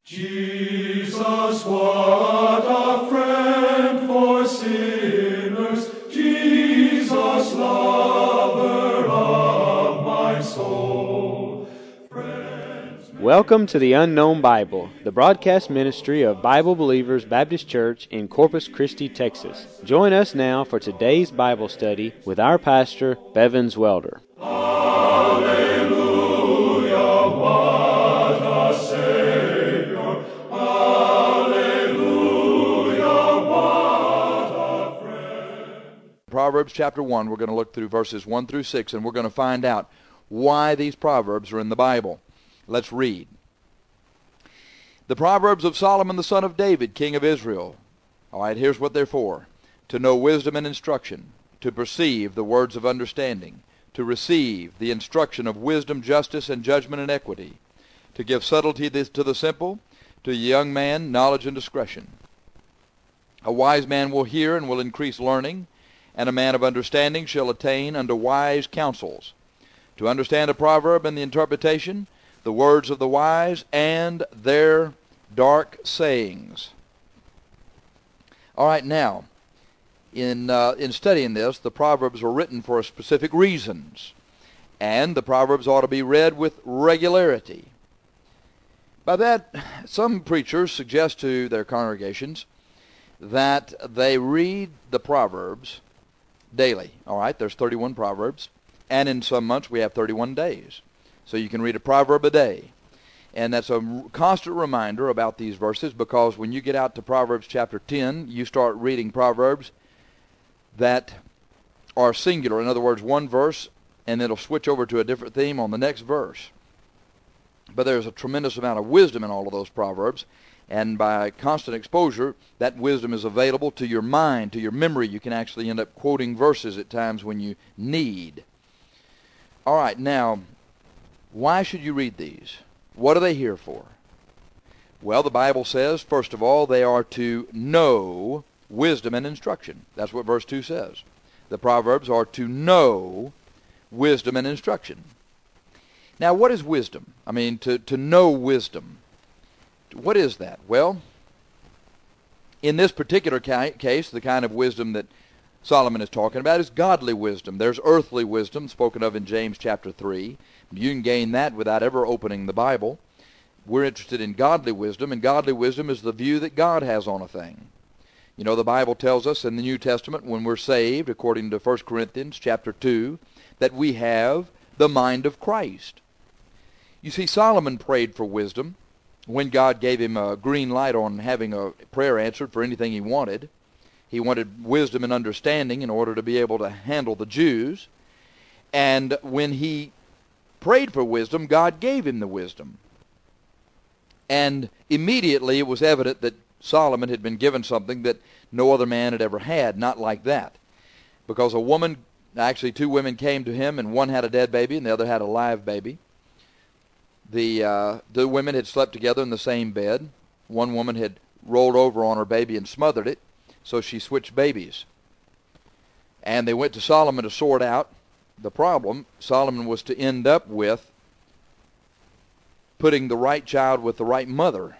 Jesus, what a friend for sinners, Jesus, lover of my soul. Welcome to the Unknown Bible, the broadcast ministry of Bible Believers Baptist Church in Corpus Christi, Texas. Join us now for today's Bible study with our pastor, Bevins Welder. Hallelujah, what a Savior. Hallelujah, what a friend. Proverbs chapter 1, we're going to look through verses 1 through 6, and we're going to find out why these Proverbs are in the Bible. Let's read. The Proverbs of Solomon the son of David, king of Israel. All right, here's what they're for. To know wisdom and instruction, to perceive the words of understanding, to receive the instruction of wisdom, justice, and judgment and equity, to give subtlety to the simple, to a young man knowledge and discretion. A wise man will hear and will increase learning, and a man of understanding shall attain unto wise counsels. To understand a proverb and the interpretation, the words of the wise, and their dark sayings. All right, now, in studying this, the Proverbs were written for specific reasons, and the Proverbs ought to be read with regularity. By that, some preachers suggest to their congregations that they read the Proverbs daily. All right, there's 31 Proverbs, and in some months we have 31 days. So you can read a proverb a day. And that's a constant reminder about these verses, because when you get out to Proverbs chapter 10, you start reading Proverbs that are singular. In other words, one verse, and it'll switch over to a different theme on the next verse. But there's a tremendous amount of wisdom in all of those Proverbs, and by constant exposure, that wisdom is available to your mind, to your memory. You can actually end up quoting verses at times when you need. All right, now, why should you read these? What are they here for? Well, the Bible says, first of all, they are to know wisdom and instruction. That's what verse 2 says. The Proverbs are to know wisdom and instruction. Now, what is wisdom? I mean, to know wisdom. What is that? Well, in this particular case, the kind of wisdom that Solomon is talking about is godly wisdom. There's earthly wisdom spoken of in James chapter 3. You can gain that without ever opening the Bible. We're interested in godly wisdom, and godly wisdom is the view that God has on a thing. You know, the Bible tells us in the New Testament when we're saved, according to 1 Corinthians chapter 2, that we have the mind of Christ. You see, Solomon prayed for wisdom when God gave him a green light on having a prayer answered for anything he wanted. He wanted wisdom and understanding in order to be able to handle the Jews. And when he prayed for wisdom, God gave him the wisdom. And immediately it was evident that Solomon had been given something that no other man had ever had, not like that. Because actually two women came to him, and one had a dead baby and the other had a live baby. The women had slept together in the same bed. One woman had rolled over on her baby and smothered it, so she switched babies. And they went to Solomon to sort out the problem. Solomon was to end up with putting the right child with the right mother.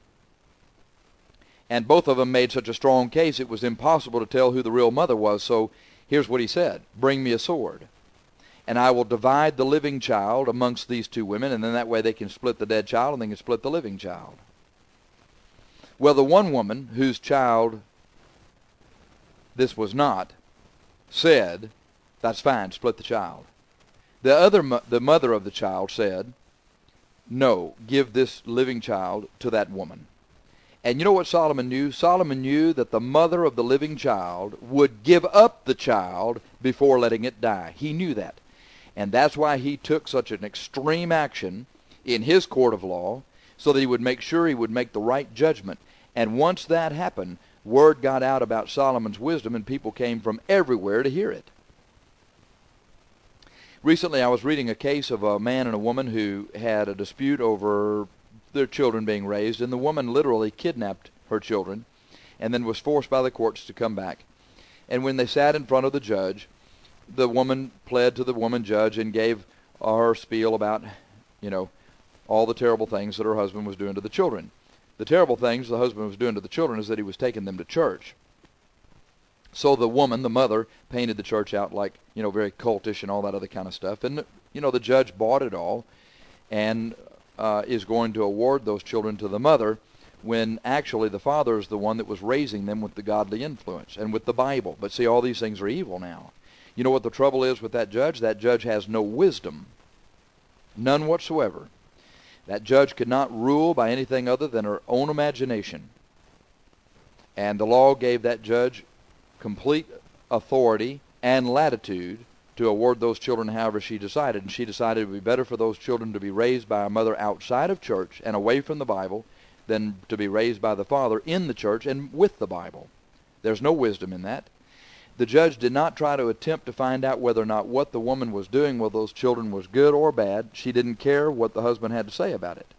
And both of them made such a strong case it was impossible to tell who the real mother was. So here's what he said: bring me a sword, and I will divide the living child amongst these two women, and then that way they can split the dead child and they can split the living child. Well, the one woman whose child this was not said, that's fine, split the child. The mother of the child said, no, give this living child to that woman. And you know what Solomon knew? Solomon knew that the mother of the living child would give up the child before letting it die. He knew that. And that's why he took such an extreme action in his court of law, so that he would make sure he would make the right judgment. And once that happened, word got out about Solomon's wisdom, and people came from everywhere to hear it. Recently I was reading a case of a man and a woman who had a dispute over their children being raised, and the woman literally kidnapped her children and then was forced by the courts to come back. And when they sat in front of the judge, the woman pled to the woman judge and gave her spiel about, all the terrible things that her husband was doing to the children. the terrible things the husband was doing to the children is that he was taking them to church. So the woman, the mother, painted the church out like, very cultish and all that other kind of stuff. And, the judge bought it all and is going to award those children to the mother when actually the father is the one that was raising them with the godly influence and with the Bible. But see, all these things are evil now. You know what the trouble is with that judge? That judge has no wisdom. None whatsoever. That judge could not rule by anything other than her own imagination. And the law gave that judge complete authority and latitude to award those children however she decided. And she decided it would be better for those children to be raised by a mother outside of church and away from the Bible than to be raised by the father in the church and with the Bible. There's no wisdom in that. The judge did not try to attempt to find out whether or not what the woman was doing with those children was good or bad. She didn't care what the husband had to say about it.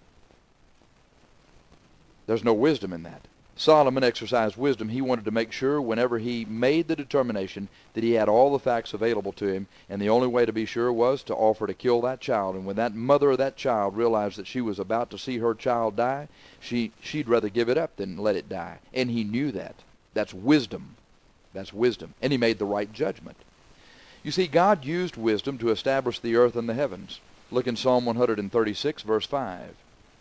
There's no wisdom in that. Solomon exercised wisdom. He wanted to make sure whenever he made the determination that he had all the facts available to him, and the only way to be sure was to offer to kill that child. And when that mother of that child realized that she was about to see her child die, she'd rather give it up than let it die. And he knew that. That's wisdom. That's wisdom. And he made the right judgment. You see, God used wisdom to establish the earth and the heavens. Look in Psalm 136, verse 5.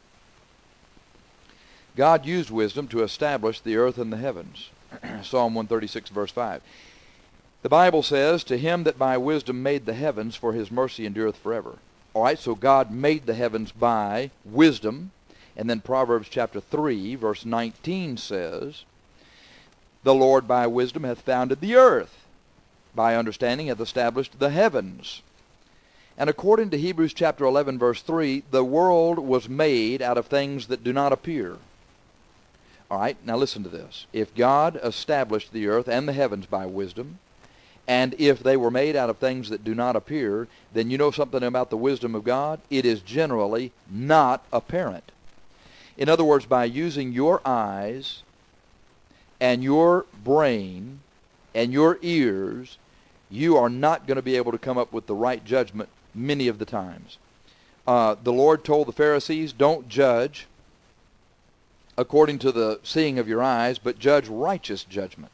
God used wisdom to establish the earth and the heavens. Psalm 136, verse 5. The Bible says, "To him that by wisdom made the heavens, for his mercy endureth forever." All right, so God made the heavens by wisdom. And then Proverbs chapter 3, verse 19 says, "The Lord by wisdom hath founded the earth, by understanding hath established the heavens." And according to Hebrews chapter 11, verse 3, the world was made out of things that do not appear. All right, now listen to this. If God established the earth and the heavens by wisdom, and if they were made out of things that do not appear, then you know something about the wisdom of God? It is generally not apparent. In other words, by using your eyes and your brain and your ears, you are not going to be able to come up with the right judgment many of the times. The Lord told the Pharisees, don't judge according to the seeing of your eyes, but judge righteous judgment.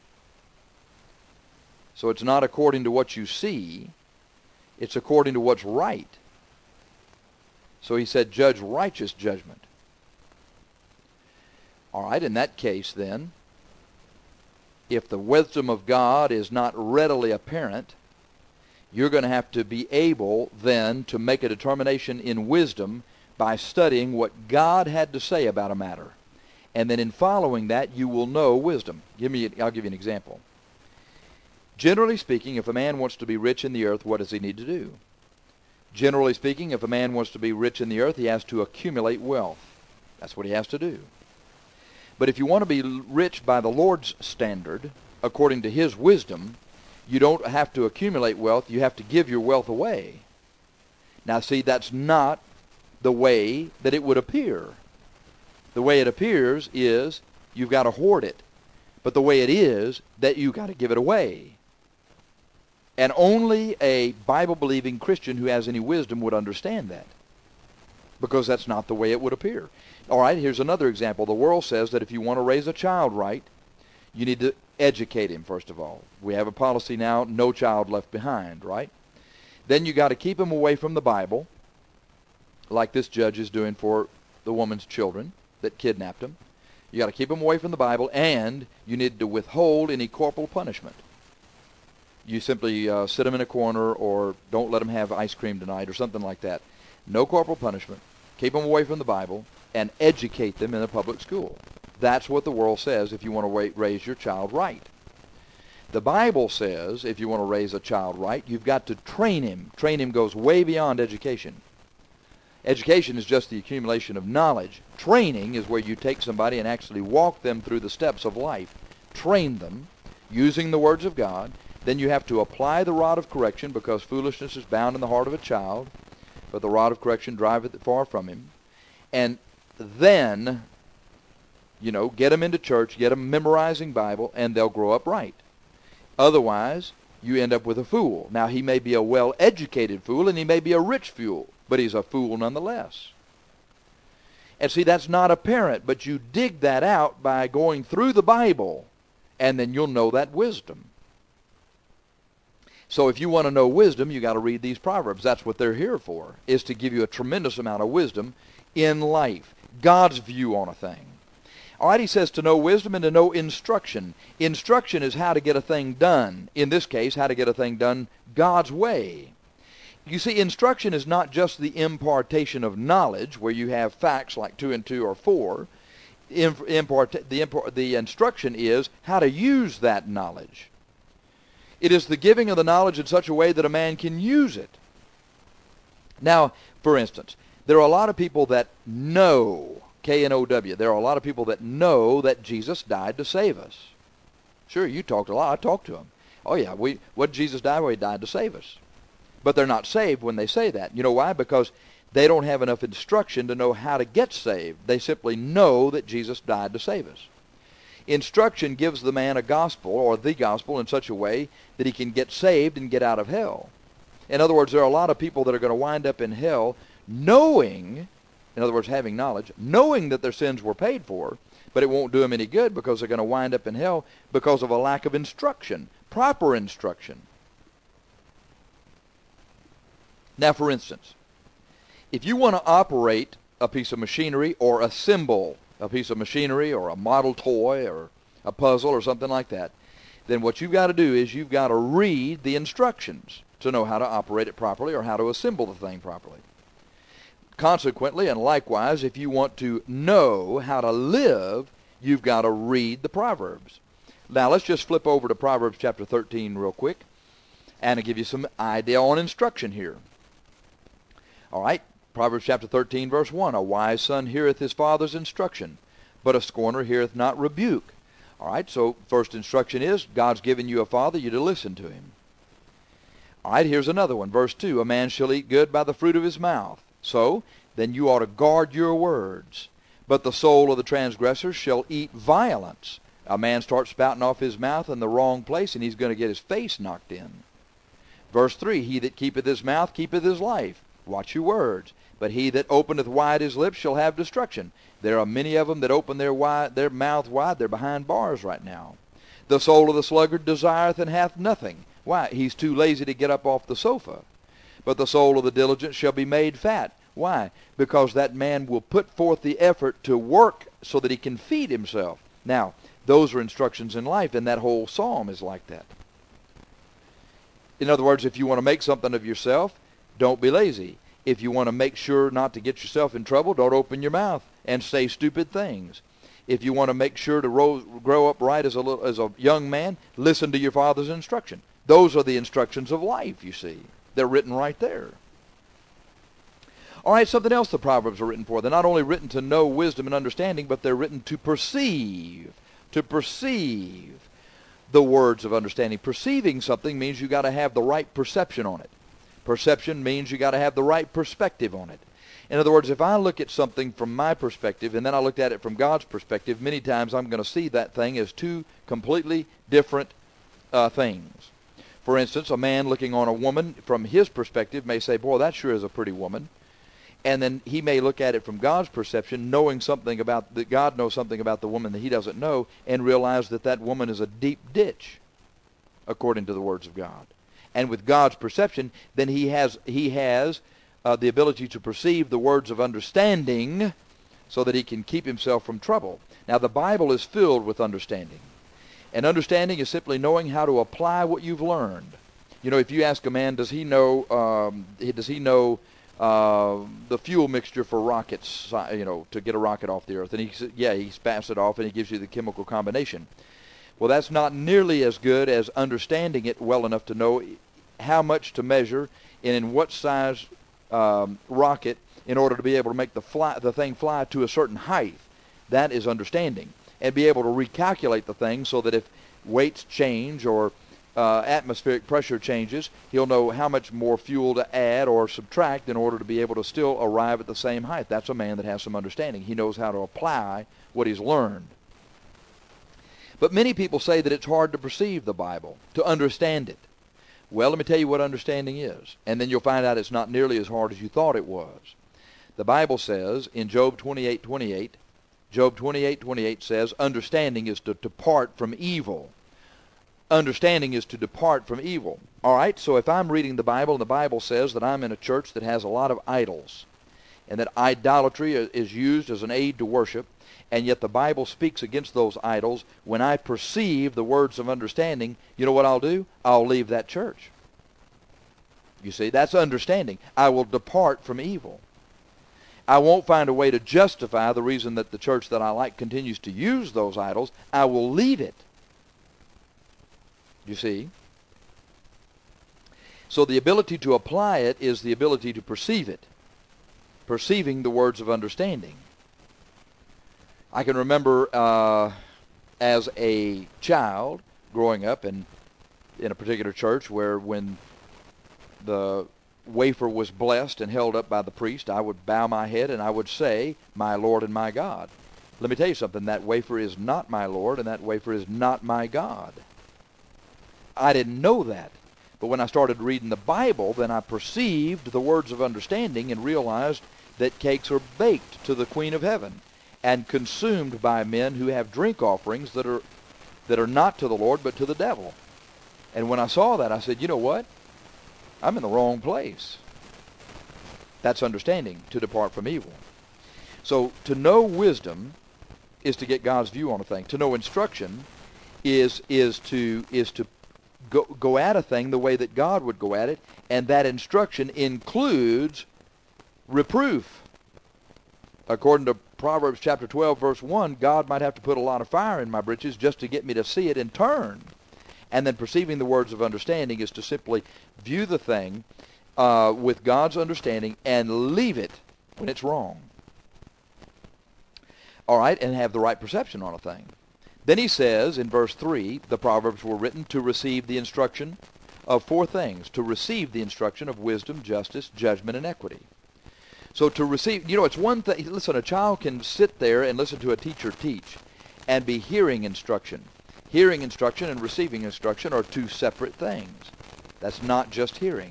So it's not according to what you see, it's according to what's right. So he said, judge righteous judgment. All right, in that case then, if the wisdom of God is not readily apparent, you're going to have to be able then to make a determination in wisdom by studying what God had to say about a matter. And then in following that, you will know wisdom. I'll give you an example. Generally speaking, if a man wants to be rich in the earth, what does he need to do? Generally speaking, if a man wants to be rich in the earth, he has to accumulate wealth. That's what he has to do. But if you want to be rich by the Lord's standard, according to his wisdom, you don't have to accumulate wealth, you have to give your wealth away. Now see, that's not the way that it would appear. The way it appears is you've got to hoard it. But the way it is that you've got to give it away. And only a Bible-believing Christian who has any wisdom would understand that. Because that's not the way it would appear. All right, here's another example. The world says that if you want to raise a child right, you need to educate him, first of all. We have a policy now, no child left behind, right? Then you got to keep him away from the Bible, like this judge is doing for the woman's children that kidnapped him. You got to keep him away from the Bible, and you need to withhold any corporal punishment. You simply sit him in a corner, or don't let him have ice cream tonight, or something like that. No corporal punishment. Keep them away from the Bible, and educate them in a public school. That's what the world says if you want to raise your child right. The Bible says if you want to raise a child right, you've got to train him. Train him goes way beyond education. Education is just the accumulation of knowledge. Training is where you take somebody and actually walk them through the steps of life. Train them using the words of God. Then you have to apply the rod of correction, because foolishness is bound in the heart of a child, but the rod of correction driveth it far from him. And then, get them into church, get them memorizing Bible, and they'll grow up right. Otherwise, you end up with a fool. Now, he may be a well-educated fool, and he may be a rich fool, but he's a fool nonetheless. And see, that's not apparent, but you dig that out by going through the Bible, and then you'll know that wisdom. So if you want to know wisdom, you got to read these Proverbs. That's what they're here for, is to give you a tremendous amount of wisdom in life, God's view on a thing. All right, he says to know wisdom and to know instruction. Instruction is how to get a thing done. In this case, how to get a thing done God's way. You see, instruction is not just the impartation of knowledge, where you have facts like 2 and 2 are 4. The instruction is how to use that knowledge. It is the giving of the knowledge in such a way that a man can use it. Now, for instance, there are a lot of people that know, K-N-O-W, there are a lot of people that know that Jesus died to save us. Sure, you talked a lot. I talked to them. Oh yeah, what did Jesus die? Well, he died to save us. But they're not saved when they say that. You know why? Because they don't have enough instruction to know how to get saved. They simply know that Jesus died to save us. Instruction gives the man a gospel, or the gospel, in such a way that he can get saved and get out of hell. In other words, there are a lot of people that are going to wind up in hell knowing, in other words, having knowledge, knowing that their sins were paid for, but it won't do them any good because they're going to wind up in hell because of a lack of instruction, proper instruction. Now, for instance, if you want to operate a piece of machinery or assemble a piece of machinery or a model toy or a puzzle or something like that, then what you've got to do is you've got to read the instructions to know how to operate it properly or how to assemble the thing properly. Consequently, and likewise, if you want to know how to live, you've got to read the Proverbs. Now, let's just flip over to Proverbs chapter 13 real quick, and I'll give you some idea on instruction here. All right, Proverbs chapter 13, verse 1, a wise son heareth his father's instruction, but a scorner heareth not rebuke. All right, so first instruction is, God's given you a father, you to listen to him. All right, here's another one, verse 2, a man shall eat good by the fruit of his mouth. So, then you ought to guard your words. But the soul of the transgressor shall eat violence. A man starts spouting off his mouth in the wrong place, and he's going to get his face knocked in. Verse 3, he that keepeth his mouth keepeth his life. Watch your words. But he that openeth wide his lips shall have destruction. There are many of them that open their mouth wide. They're behind bars right now. The soul of the sluggard desireth and hath nothing. Why? He's too lazy to get up off the sofa. But the soul of the diligent shall be made fat. Why? Because that man will put forth the effort to work so that he can feed himself. Now, those are instructions in life, and that whole psalm is like that. In other words, if you want to make something of yourself, don't be lazy. If you want to make sure not to get yourself in trouble, don't open your mouth and say stupid things. If you want to make sure to grow up right as a young man, listen to your father's instruction. Those are the instructions of life, you see. They're written right there. All right, something else the Proverbs are written for. They're not only written to know wisdom and understanding, but they're written to perceive. To perceive the words of understanding. Perceiving something means you got to have the right perception on it. Perception means you got to have the right perspective on it. In other words, if I look at something from my perspective and then I looked at it from God's perspective, many times I'm going to see that thing as two completely different things. For instance, a man looking on a woman from his perspective may say, boy, that sure is a pretty woman. And then he may look at it from God's perception, knowing something about that God knows something about the woman that he doesn't know, and realize that that woman is a deep ditch, according to the words of God. And with God's perception, then he has the ability to perceive the words of understanding so that he can keep himself from trouble. Now, the Bible is filled with understanding. And understanding is simply knowing how to apply what you've learned. You know, if you ask a man, does he know the fuel mixture for rockets, to get a rocket off the earth? And he says, yeah, he spats it off and he gives you the chemical combination. Well, that's not nearly as good as understanding it well enough to know how much to measure and in what size rocket in order to be able to make the thing fly to a certain height. That is understanding. And be able to recalculate the thing so that if weights change or atmospheric pressure changes, he'll know how much more fuel to add or subtract in order to be able to still arrive at the same height. That's a man that has some understanding. He knows how to apply what he's learned. But many people say that it's hard to perceive the Bible, to understand it. Well, let me tell you what understanding is, and then you'll find out it's not nearly as hard as you thought it was. The Bible says in Job 28:28, Job 28:28 says, understanding is to depart from evil. Understanding is to depart from evil. All right, so if I'm reading the Bible and the Bible says that I'm in a church that has a lot of idols and that idolatry is used as an aid to worship, and yet the Bible speaks against those idols, when I perceive the words of understanding, you know what I'll do? I'll leave that church. You see, that's understanding. I will depart from evil. I won't find a way to justify the reason that the church that I like continues to use those idols. I will leave it. You see? So the ability to apply it is the ability to perceive it. Perceiving the words of understanding. I can remember as a child growing up in a particular church where when the wafer was blessed and held up by the priest, I would bow my head and I would say, "My Lord and my God." Let me tell you something. That wafer is not my Lord and that wafer is not my God. I didn't know that. But when I started reading the Bible, then I perceived the words of understanding and realized that cakes are baked to the Queen of Heaven and consumed by men who have drink offerings that are not to the Lord but to the devil. And when I saw that, I said, you know what? I'm in the wrong place. That's understanding, to depart from evil. So to know wisdom is to get God's view on a thing. To know instruction is to go at a thing the way that God would go at it, and that instruction includes reproof. According to Proverbs chapter 12, verse 1, God might have to put a lot of fire in my britches just to get me to see it and turn. And then perceiving the words of understanding is to simply view the thing with God's understanding and leave it when it's wrong. All right, and have the right perception on a thing. Then he says in verse 3, the Proverbs were written to receive the instruction of four things. To receive the instruction of wisdom, justice, judgment, and equity. So to receive, it's one thing. Listen, a child can sit there and listen to a teacher teach and be hearing instruction. Hearing instruction and receiving instruction are two separate things. That's not just hearing.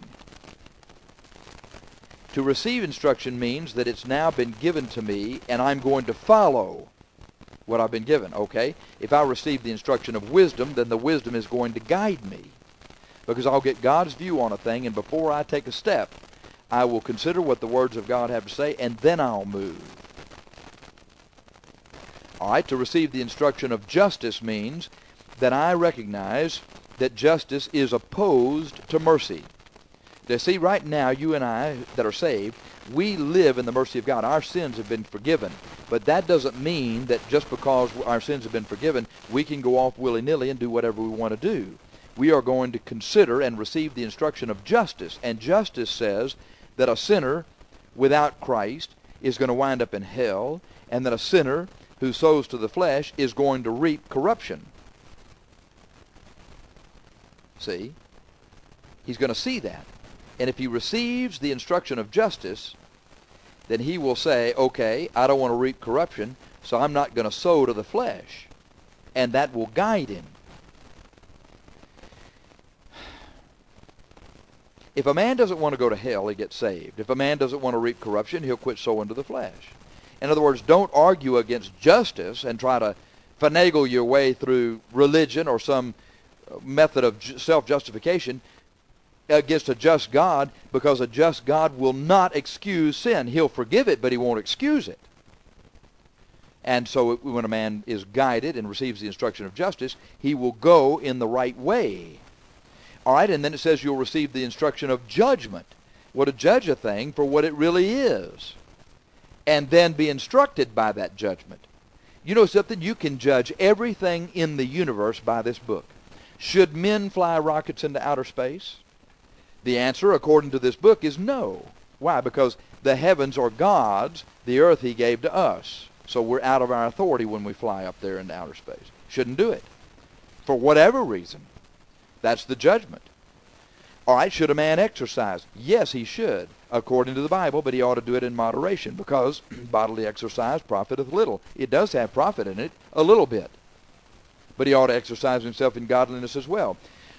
To receive instruction means that it's now been given to me and I'm going to follow what I've been given, okay? If I receive the instruction of wisdom, then the wisdom is going to guide me. Because I'll get God's view on a thing, and before I take a step, I will consider what the words of God have to say, and then I'll move. All right, to receive the instruction of justice means that I recognize that justice is opposed to mercy. Now, see, right now, you and I that are saved, we live in the mercy of God. Our sins have been forgiven. But that doesn't mean that just because our sins have been forgiven, we can go off willy-nilly and do whatever we want to do. We are going to consider and receive the instruction of justice. And justice says that a sinner without Christ is going to wind up in hell, and that a sinner who sows to the flesh is going to reap corruption. See? He's going to see that. And if he receives the instruction of justice, then he will say, okay, I don't want to reap corruption, so I'm not going to sow to the flesh. And that will guide him. If a man doesn't want to go to hell, he gets saved. If a man doesn't want to reap corruption, he'll quit sowing to the flesh. In other words, don't argue against justice and try to finagle your way through religion or some method of self-justification against a just God, because a just God will not excuse sin. He'll forgive it, but he won't excuse it. And so when a man is guided and receives the instruction of justice, he will go in the right way. All right, and then it says you'll receive the instruction of judgment. Well, to judge a thing for what it really is, and then be instructed by that judgment. You know something? You can judge everything in the universe by this book. Should men fly rockets into outer space? The answer, according to this book, is no. Why? Because the heavens are God's, the earth he gave to us. So we're out of our authority when we fly up there into outer space. Shouldn't do it. For whatever reason. That's the judgment. All right, should a man exercise? Yes, he should, according to the Bible, but he ought to do it in moderation, because bodily exercise profiteth little. It does have profit in it, a little bit. But he ought to exercise himself in godliness as well.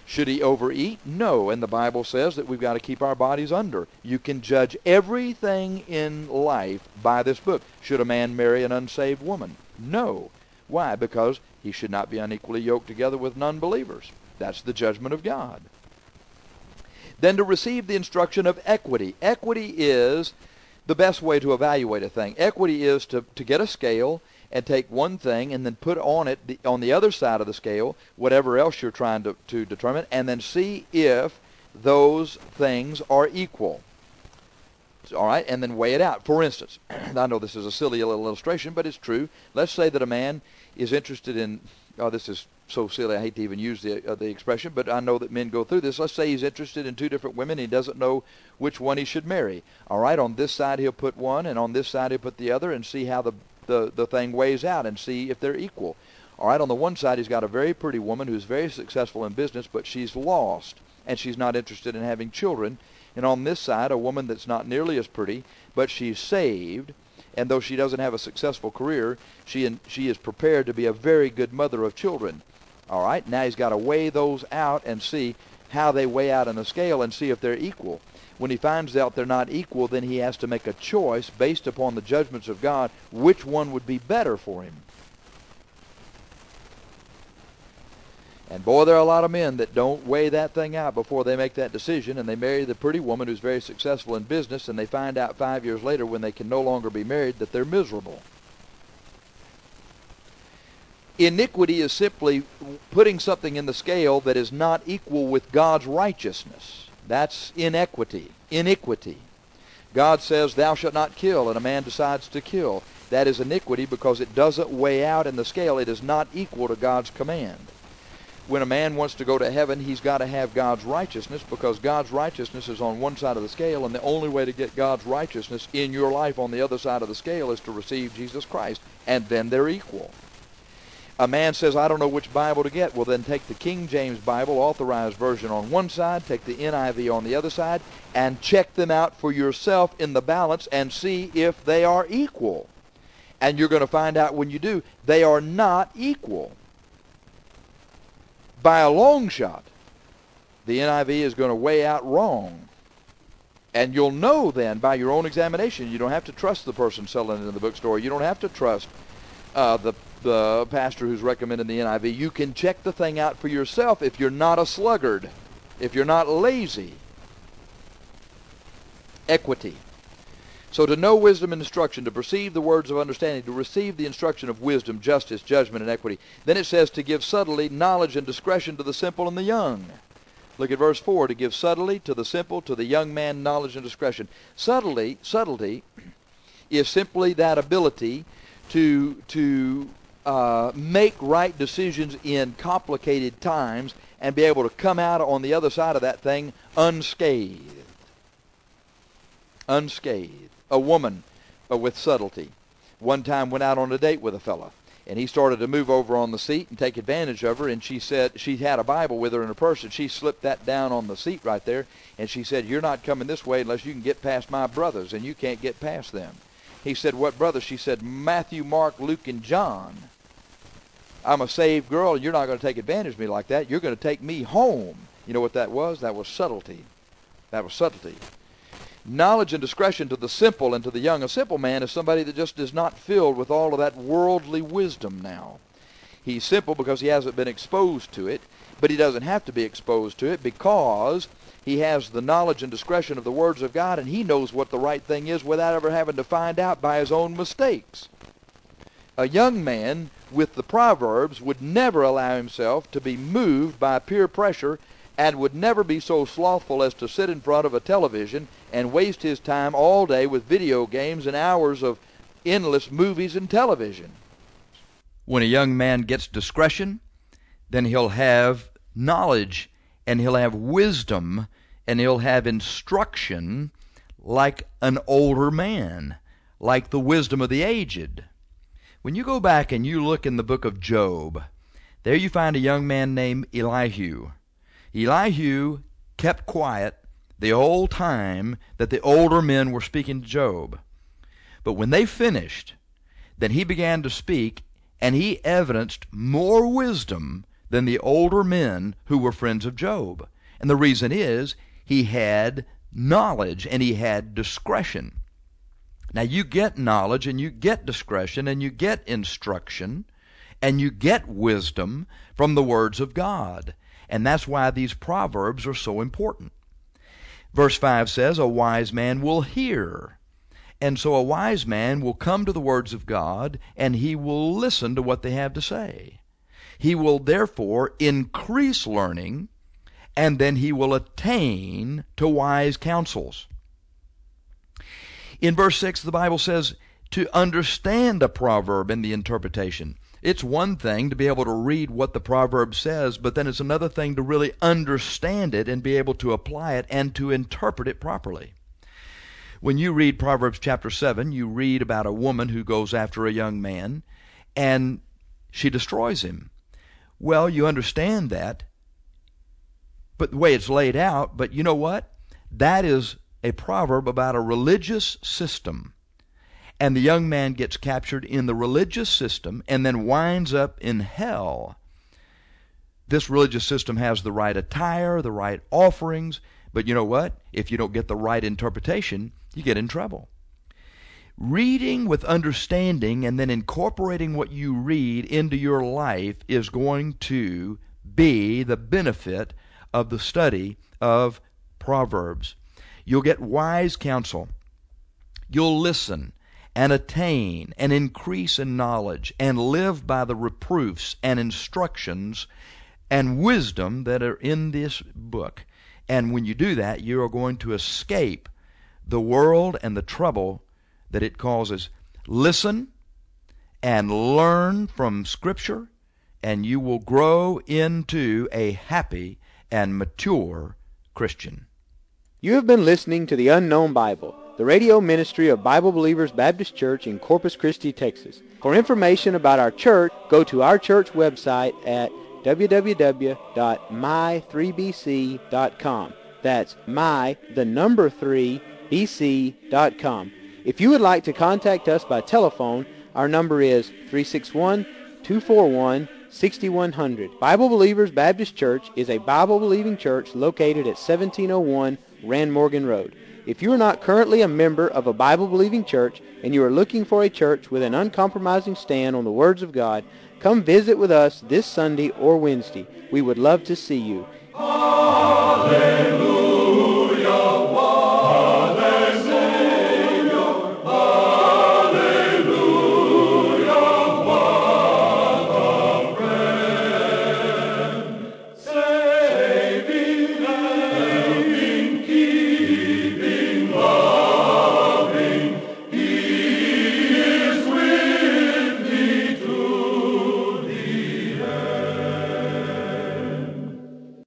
Should he overeat? No, and the Bible says that we've got to keep our bodies under. You can judge everything in life by this book. Should a man marry an unsaved woman? No. Why? Because he should not be unequally yoked together with non-believers. That's the judgment of God. Then to receive the instruction of equity. Equity is the best way to evaluate a thing. Equity is to get a scale and take one thing and then put on it, on the other side of the scale, whatever else you're trying to determine, and then see if those things are equal. All right, and then weigh it out. For instance, I know this is a silly little illustration, but it's true. Let's say that a man is interested in, this is so silly, I hate to even use the expression, but I know that men go through this. Let's say he's interested in two different women. He doesn't know which one he should marry. All right, on this side he'll put one, and on this side he'll put the other, and see how the thing weighs out and see if they're equal. All right, on the one side he's got a very pretty woman who's very successful in business, but she's lost, and she's not interested in having children. And on this side, a woman that's not nearly as pretty, but she's saved, and though she doesn't have a successful career, she is prepared to be a very good mother of children. All right, now he's got to weigh those out and see how they weigh out on the scale and see if they're equal. When he finds out they're not equal, then he has to make a choice based upon the judgments of God, which one would be better for him. And boy, there are a lot of men that don't weigh that thing out before they make that decision, and they marry the pretty woman who's very successful in business, and they find out 5 years later when they can no longer be married that they're miserable. Iniquity is simply putting something in the scale that is not equal with God's righteousness. That's inequity. Iniquity. God says, thou shalt not kill, and a man decides to kill. That is iniquity because it doesn't weigh out in the scale. It is not equal to God's command. When a man wants to go to heaven, he's got to have God's righteousness, because God's righteousness is on one side of the scale, and the only way to get God's righteousness in your life on the other side of the scale is to receive Jesus Christ, and then they're equal. A man says, I don't know which Bible to get. Well, then take the King James Bible, Authorized Version on one side, take the NIV on the other side, and check them out for yourself in the balance and see if they are equal. And you're going to find out when you do, they are not equal. By a long shot, the NIV is going to weigh out wrong. And you'll know then by your own examination. You don't have to trust the person selling it in the bookstore. You don't have to trust the pastor who's recommending the NIV. You can check the thing out for yourself if you're not a sluggard, if you're not lazy. Equity. So to know wisdom and instruction, to perceive the words of understanding, to receive the instruction of wisdom, justice, judgment, and equity. Then it says to give subtlety, knowledge, and discretion to the simple and the young. Look at verse 4. To give subtlety to the simple, to the young man, knowledge and discretion. Subtlety is simply that ability to make right decisions in complicated times and be able to come out on the other side of that thing unscathed. Unscathed. A woman with subtlety one time went out on a date with a fella, and he started to move over on the seat and take advantage of her, and she said she had a Bible with her in her purse, and she slipped that down on the seat right there, and she said, you're not coming this way unless you can get past my brothers, and you can't get past them. He said, what brothers? She said, Matthew, Mark, Luke, and John. I'm a saved girl, and you're not going to take advantage of me like that. You're going to take me home. You know what that was? That was subtlety. That was subtlety. Knowledge and discretion to the simple and to the young. A simple man is somebody that just is not filled with all of that worldly wisdom now. He's simple because he hasn't been exposed to it, but he doesn't have to be exposed to it because he has the knowledge and discretion of the words of God, and he knows what the right thing is without ever having to find out by his own mistakes. A young man with the Proverbs would never allow himself to be moved by peer pressure and would never be so slothful as to sit in front of a television and waste his time all day with video games and hours of endless movies and television. When a young man gets discretion, then he'll have knowledge, and he'll have wisdom, and he'll have instruction like an older man, like the wisdom of the aged. When you go back and you look in the book of Job, there you find a young man named Elihu. Elihu kept quiet the whole time that the older men were speaking to Job. But when they finished, then he began to speak, and he evidenced more wisdom than the older men who were friends of Job. And the reason is he had knowledge and he had discretion. Now you get knowledge and you get discretion and you get instruction and you get wisdom from the words of God. And that's why these proverbs are so important. Verse 5 says, a wise man will hear. And so a wise man will come to the words of God and he will listen to what they have to say. He will therefore increase learning, and then he will attain to wise counsels. In verse 6, the Bible says to understand a proverb and the interpretation. It's one thing to be able to read what the proverb says, but then it's another thing to really understand it and be able to apply it and to interpret it properly. When you read Proverbs chapter 7, you read about a woman who goes after a young man, and she destroys him. Well, you understand that, but the way it's laid out, but you know what? That is a proverb about a religious system. And the young man gets captured in the religious system and then winds up in hell. This religious system has the right attire, the right offerings, but you know what? If you don't get the right interpretation, you get in trouble. Reading with understanding and then incorporating what you read into your life is going to be the benefit of the study of Proverbs. You'll get wise counsel. You'll listen and attain and increase in knowledge and live by the reproofs and instructions and wisdom that are in this book. And when you do that, you are going to escape the world and the trouble that it causes. Listen and learn from Scripture, and you will grow into a happy and mature Christian. You have been listening to The Unknown Bible, the radio ministry of Bible Believers Baptist Church in Corpus Christi, Texas. For information about our church, go to our church website at www.my3bc.com. That's my3bc.com. If you would like to contact us by telephone, our number is 361-241-6100. Bible Believers Baptist Church is a Bible-believing church located at 1701 Rand Morgan Road. If you are not currently a member of a Bible-believing church and you are looking for a church with an uncompromising stand on the words of God, come visit with us this Sunday or Wednesday. We would love to see you. Hallelujah.